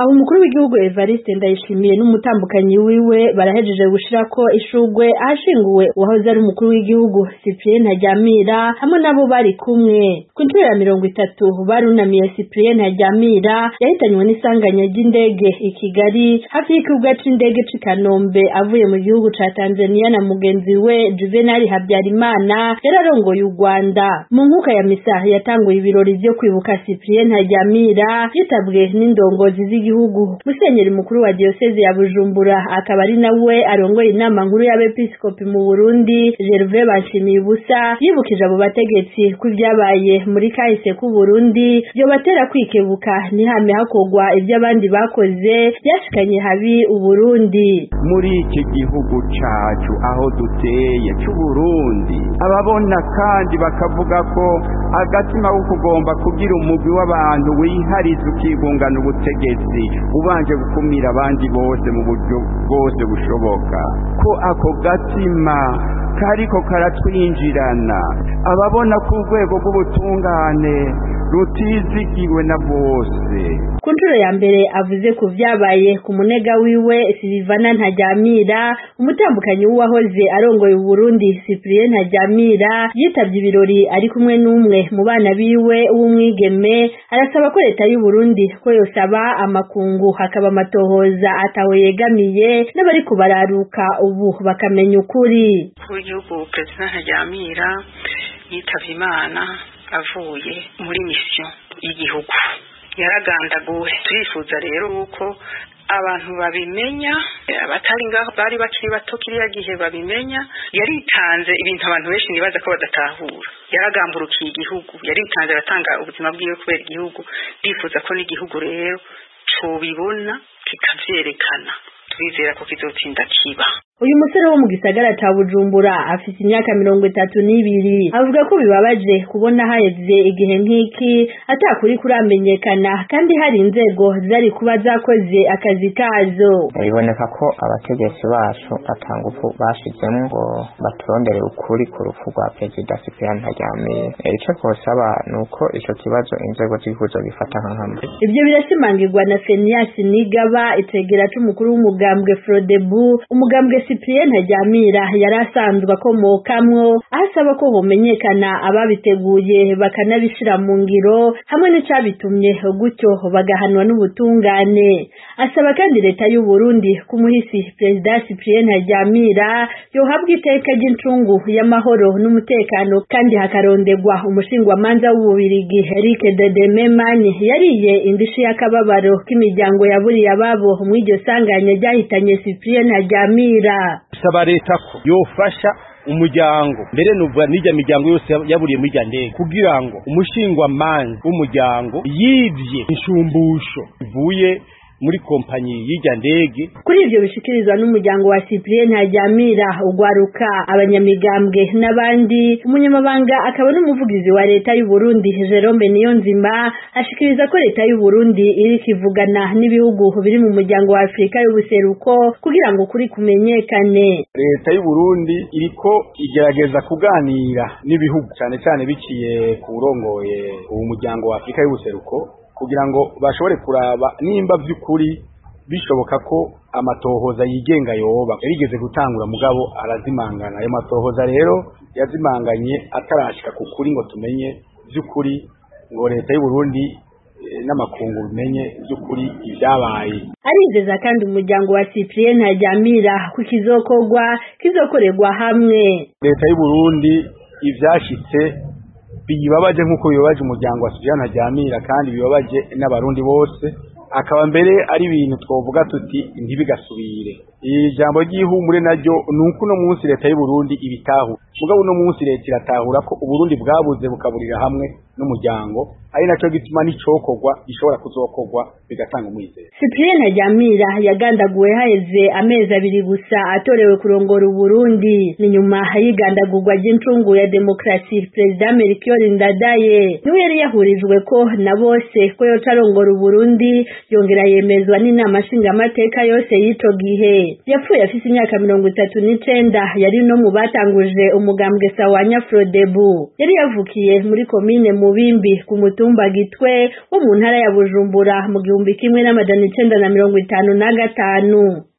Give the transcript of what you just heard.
aho umukuru w'igihugu Evariste Ndayishimiye n'umutambukanyi wiwe barahejeje gushirako ishurwe ahashinguwe uwahoze ari umukuru w'igihugu Cyprien Ntaryamira hamwe nabo bari kumwe. Ku nshuro ya 30 barunamiye Cyprien Ntaryamira yahitanywe n'isanganya ry'indege i Kigali hafi y'ikibuga c'indege c'i Kanombe avuye mu gihugu ca Tanzania na mugenzi we Juvenal Habyarimana yararongoye u Rwanda. Mu nkuka ya misa yatanguye ibirori vyo kwibuka Cyprien Ntaryamira yitabwe n'indongozi z'igihugu. Musenyeri mukuru wa diocese ya Bujumbura akaba ari nawe arongoye inama nkuru y'abepiskopi mu Burundi Gervais Banshimibusa yibukije abo bategetsi ko ibyabaye muri kahise ku Burundi byo batera kwikebuka ntihame hakogwa ibyo abandi bakoze byashikanye habi u Burundi. Muri iki gihugu cacu aho duteye cy'u Burundi ababona kandi bakavuga ko agatima ko kugomba kugira umugwi w'abantu wihariza ukigungana ubutegetsi ubanje gukumira abandi bose mu buryo bwose bushoboka, ko ako gatima kariko karatwinjirana ababona ku rwego rw'ubutungane rutizigiwe na bose. Ku nshuro ya mbere avuze ku vyabaye ku munega wiwe Silvana Ntaryamira, umutambukanyi w'uwahoze arongoye u Burundi Cyprien Ntaryamira yitavye ibirori ari kumwe n'umwe mu bana biwe w'umwigeme. Arasaba ko leta y'u Burundi ko yosaba amakungu hakaba amatohoza atawe yegamiye n'abari kubararuka ubu bakamenya ukuri. Igihugu President Ntaryamira yitavye Imana avuye muri mission y'igihugu yaragandaguwe. Turifuza rero uko abantu babimenya, abatari ngaho bari bakiri bato kiriya gihe babimenya. Yaritanze ibintu abantu benshi nibaza ko badatahura. Yaragamburukiye igihugu, yaritanze aratanga ubuzima bwiwe kubera igihugu. Ndifuza ko n'igihugu rero cobibona kikavyerekana. Turizera ko kizotsinda kiba. Uyu musore wo mu gisagara ca Bujumbura afite imyaka 32 avuga ko bibabaje kubona haheze igihe nk'iki atakuri kuramenyekana kandi hari inzego zari kuba zakoze akazi kazo. Biboneka ko abategetsi bacu atangufu bashizemo ngo baturondere ukuri ku rupfu rwa Perezida Cyprien Ntaryamira. Icyo kosaba nuko ico kibazo inzego z'igihugu bifata nk'amwe. Ibyo birashimangirwa na Phineas Nigaba itegera c'umukuru w'umugambwe Frodebu. Umugambwe Cyprien Ntaryamira yarasanzwe akomokamwo, asaba ko homenyekana ababiteguye bakanabishira mu ngiro hamwe n'icabitumye gutyo bagahanwa n'ubutungane. Asaba kandi leta y'u Burundi kumuhisi Perezida Cyprien Ntaryamira yohabwa iteka ry'incungu y'amahoro n'umutekano kandi hakarondegwa umushingwamanza w'Ububirigi Eric Dedememani yariye indishi y'akababaro k'imiryango yaburiye ababo mu iryo sanganya ryahitanye Cyprien Ntaryamira. Saba leta ko yofasha umuryango mbere n'ubwa n'ijya miryango yose yaburiye muri rya ndege kugira ngo umushingwamanza w'umuryango yivye inshumbusho ivuye muri kompanyi y'ijya ndege. Kuri ivyo bishikirizwa n'umuryango wa Cyprien Ntaryamira ugwaruka abanyamigambwe n'abandi. Umunyamabanga akaba n'umuvugizi wa leta y'u Burundi Jerome Niyonzima ashikiriza ko leta y'u Burundi iri kivugana n'ibihugu biri mu muryango wa Afrika y'ubuseruko kugira ngo kuri kumenyekane. Leta y'u Burundi iriko igerageza kuganira n'ibihugu cyane biciye ku burongoye uwo muryango wa Afrika y'ubuseruko kugira ngo bashobore kuraba nimba by'ukuri bishoboka ko amatohoza yigenga yoba yarigeze gutangura mugabo arazimangana. Ayo matohoza rero yazimanganye atarashika ku kuri ngo tumenye by'ukuri ngo leta y'u Burundi n'amakungu bimenye by'ukuri ibyabaye. Arizeza kandi umuryango wa Cyprien Ntaryamira ku kizokorerwa hamwe. Leta y'u Burundi ivyashitse bibabaje nk'uko bibabaje umuryango wa Cyprien Ntaryamira kandi bibabaje n'abarundi bose, akaba mbere ari ibintu twovuga tuti ntibigasubire. Ijambo ry'ihumure naryo nuko no munsi leta y'u Burundi ibitahu mugabo no munsi leta iratahura ko Uburundi bwabuze bukaburira hamwe n'umuryango, ari naco gituma n'icokorwa gishobora kuzokorwa bigatanga umwizero. Cyprien Ntaryamira yagandaguwe haheze amezi 2 gusa atorewe kurongora Uburundi. Ni nyuma y'igandagurwa ry'incungu ya demokrasi President Melchior Ndadaye niwe yari yahurijwe ko na bose ko yocarongora Uburundi, yongera yemezwa n'inama nshingamateka yose y'ico gihe. yapfuye afise imyaka 39 yari no mu batanguje umugambwe Sawanya Frodebu. Yari yavukiye muri komine Mubimbi ku mutumba Gitwe wo mu ntara ya Bujumbura mu 1955.